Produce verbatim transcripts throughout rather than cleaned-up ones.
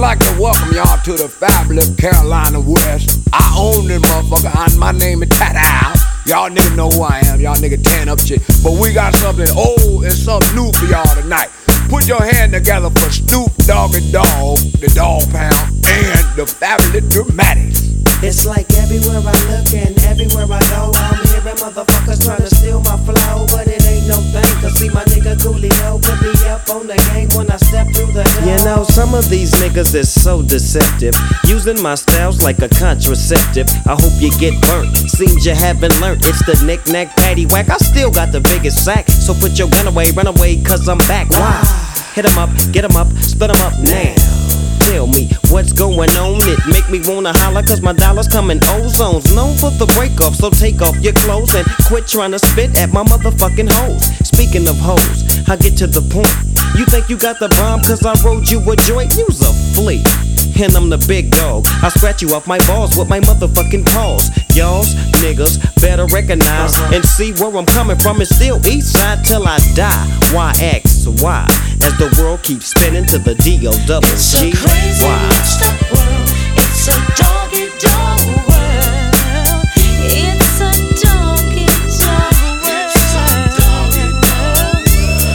like to welcome y'all to the fabulous Carolina West. I own this motherfucker, and my name is Tat-Al. Y'all niggas know who I am, y'all niggas tan up shit. But we got something old and something new for y'all tonight. Put your hand together for Snoop Doggy Dogg, the Dog Pound, and the Fabulous Dramatics. It's like everywhere I look and everywhere I go, I'm hearing motherfuckers trying to steal my flow, but it ain't no thing, cause see my nigga Coolio put me up on the game when I step through the door. You know, some of these niggas is so deceptive, using my styles like a contraceptive. I hope you get burnt, seems you haven't learned. It's the knick-knack, paddywhack, I still got the biggest sack. So put your gun away, run away, cause I'm back. Why? Hit 'em up, get 'em up, split 'em up now. Tell me what's going on, it make me wanna holler, cause my dollars come in ozones. Known for the break off, so take off your clothes and quit trying to spit at my motherfucking hoes. Speaking of hoes, I get to the point. You think you got the bomb cause I rode you a joint? You's a flea, and I'm the big dog. I scratch you off my balls with my motherfucking paws. Y'all's niggas better recognize uh-huh. and see where I'm coming from. It's still east side till I die. Y X Y as the world keeps spinning to the D O double G Y. It's a crazy mixed up world. It's a doggy dog world. It's a doggy dog world. It's a doggy dog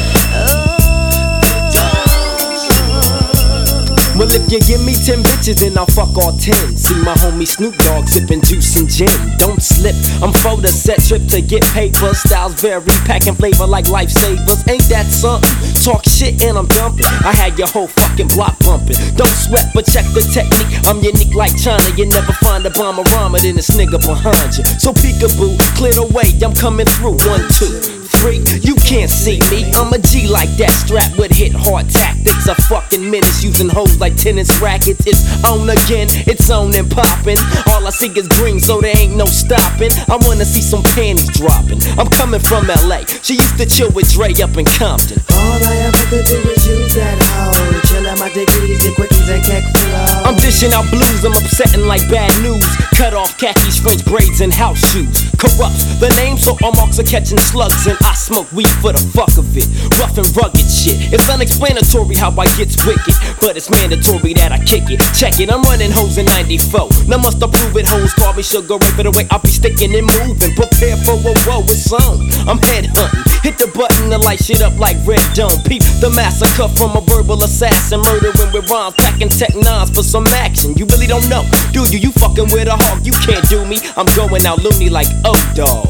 world. Well, if you give me ten bitches, then I'll fuck all ten. See my homie Snoop Dogg sipping juice and gin. Don't slip, I'm for the set trip to get paper. Styles vary, packing flavor like lifesavers. Ain't that something? Talk shit and I'm dumping. I had your whole fucking block bumping. Don't sweat, but check the technique. I'm unique like China. You never find a bomber rhymer than this nigga behind you. So peekaboo, clear the way, I'm coming through. One, two, three, you can't see me. I'm a G like that, strapped with hit hard tactics. A fucking menace using hoes like tennis rackets. It's on again, it's on and popping. All I see is green, so there ain't no stopping. I wanna see some panties dropping. I'm coming from L A. She used to chill with Dre up in Compton. All I ever could do is use that hoe. Chill out my dickies and quickies and keck flow. I'm dishing out blues, I'm upsetting like bad news. Cut off khakis, French braids, and house shoes. Corrupts the name, so all marks are catching slugs. And I smoke weed for the fuck of it. Rough and rugged shit. It's unexplanatory how I gets wicked, but it's mandatory that I kick it. Check it, I'm running hoes in ninety-four. Now must I prove it, hoes call me sugar ray for the way I be sticking and moving. Prepare for a woe, it's on. I'm head hunting. Hit the button to light shit up like Red Dome. Peep the massacre from a verbal assassin. Murdering with rhymes, packing tech nines for some action. You really don't know, do you? You fucking with a hog, you can't do me. I'm going out loony like O-Dog.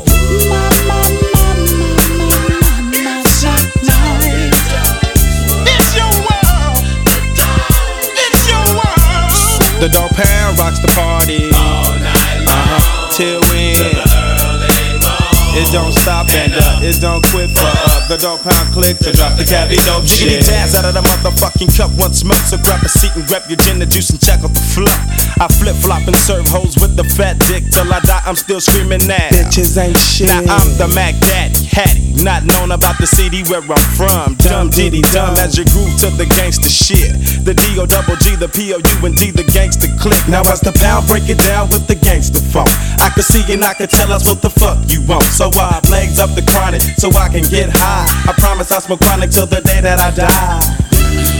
The Dog Pound rocks the party all night long, uh-huh. till we end. It don't stop and uh, it don't quit for uh, the Dog Pound click to drop the cabbie dope shit. Jiggity Taz out of the motherfucking cup once more. So grab a seat and grab your gin and juice and check out the fluff. I flip flop and serve hoes with the fat dick till I die. I'm still screaming now. Bitches ain't shit. Now I'm the Mac Daddy, Hattie, not known about the city where I'm from. Dumb diddy dumb as you groove to the gangster shit. The D O double G, the P O U and D, the gangster click. Now as the pound break it down with the gangster funk. I can see and I can tell us what the fuck you want. So I legs up the chronic so I can get high. I promise I'll smoke chronic till the day that I die.